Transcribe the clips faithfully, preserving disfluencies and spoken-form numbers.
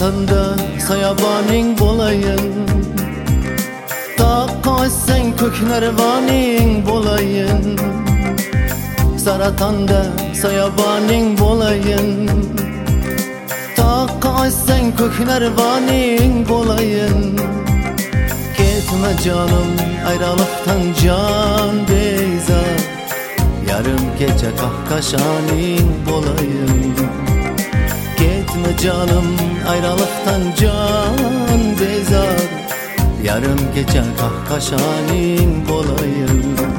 Saratanda soyaboning bo'layin, taqoysang ko'knarvoning bo'layin. Saratanda soyaboning bo'layin, taqoysang ko'knarvoning bo'layin. Ketme canım ayrılıktan can bezar, yarım gece kahkaşaning bo'layin. Ketme canım ayrılıktan can bezar, yarım gece kahkaşaning bo'layin.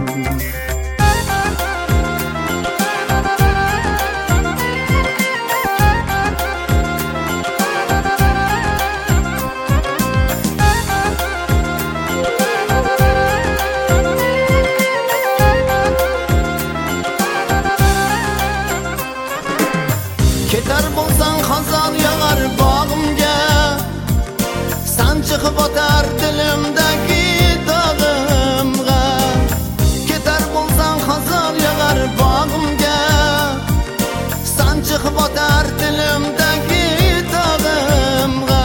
Ketar bo'lsang xazon yog'ar bog'imga, san chiqib o'tar dilimdagi dog'imga. Ketar bo'lsang xazon yog'ar bog'imga, san chiqib o'tar dilimdagi dog'imga.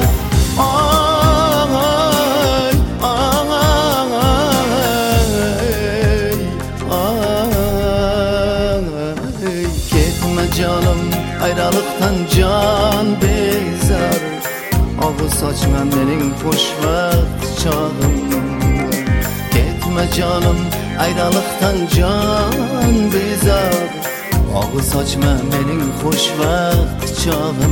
Oy, oy, oy, ketme canım ayrılıktan can bezar, ağız açma benim hoşvaqt çağım. Ketme canım ayrılıktan can bezar, ağız açma benim hoşvaqt çağım.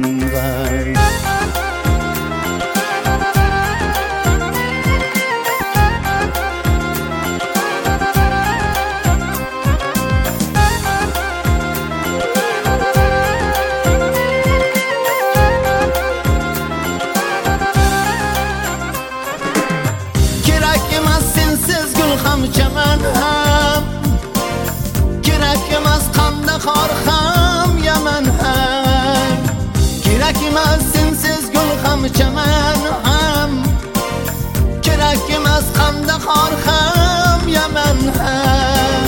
Çaman ham kerak emas, qandaqor ham yaman ham kerak emas, sensiz gul ham chaman ham kerak emas, qandaqor ham yaman ham.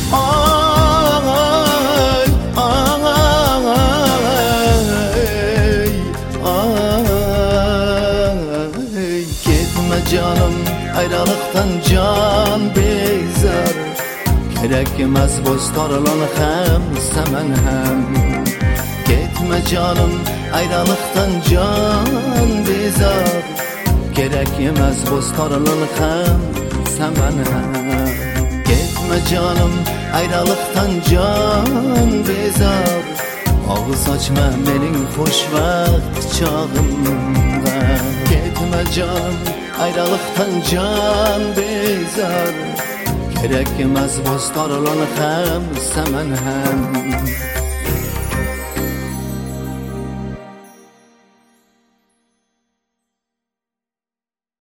Oy, oy, oy, ketme canım ayrılıktan can bezar, kerak emas bo'storlon ham saman ham. Ketme canım ayrılıktan can bezar, kerak emas bo'storlon ham saman ham. Ketme canım ayrılıktan can bezar, ağız açma mening hoşvaqt çağımga. Ketme canım ayrılıktan can bezar, kerak emas bo'storlon ham saman ham.